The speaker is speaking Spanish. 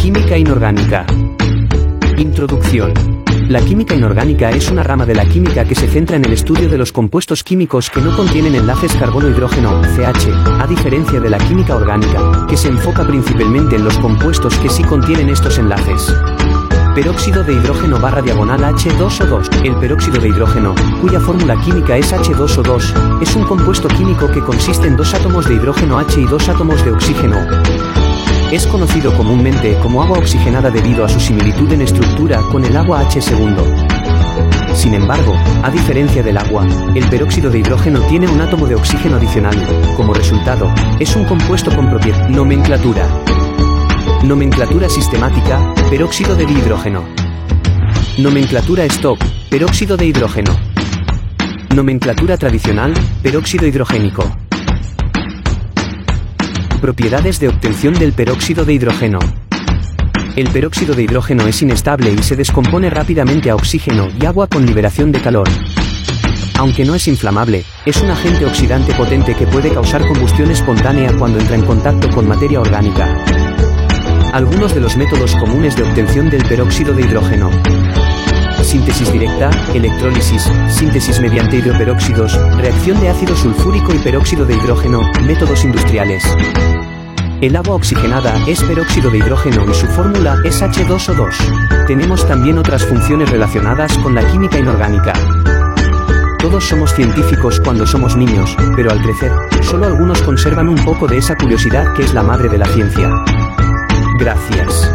Química inorgánica. Introducción. La química inorgánica es una rama de la química que se centra en el estudio de los compuestos químicos que no contienen enlaces carbono-hidrógeno, CH, a diferencia de la química orgánica, que se enfoca principalmente en los compuestos que sí contienen estos enlaces. Peróxido de hidrógeno /H2O2. El peróxido de hidrógeno, cuya fórmula química es H2O2, es un compuesto químico que consiste en 2 átomos de hidrógeno H y 2 átomos de oxígeno. Es conocido comúnmente como agua oxigenada debido a su similitud en estructura con el agua H segundo. Sin embargo, a diferencia del agua, el peróxido de hidrógeno tiene un átomo de oxígeno adicional. Como resultado, es un compuesto con propiedad. Nomenclatura. Nomenclatura sistemática, peróxido de dihidrógeno. Nomenclatura stock, peróxido de hidrógeno. Nomenclatura tradicional, peróxido hidrogénico. Propiedades de obtención del peróxido de hidrógeno. El peróxido de hidrógeno es inestable y se descompone rápidamente a oxígeno y agua con liberación de calor. Aunque no es inflamable, es un agente oxidante potente que puede causar combustión espontánea cuando entra en contacto con materia orgánica. Algunos de los métodos comunes de obtención del peróxido de hidrógeno: síntesis directa, electrólisis, síntesis mediante hidroperóxidos, reacción de ácido sulfúrico y peróxido de hidrógeno, métodos industriales. El agua oxigenada es peróxido de hidrógeno y su fórmula es H2O2. Tenemos también otras funciones relacionadas con la química inorgánica. Todos somos científicos cuando somos niños, pero al crecer, solo algunos conservan un poco de esa curiosidad que es la madre de la ciencia. Gracias.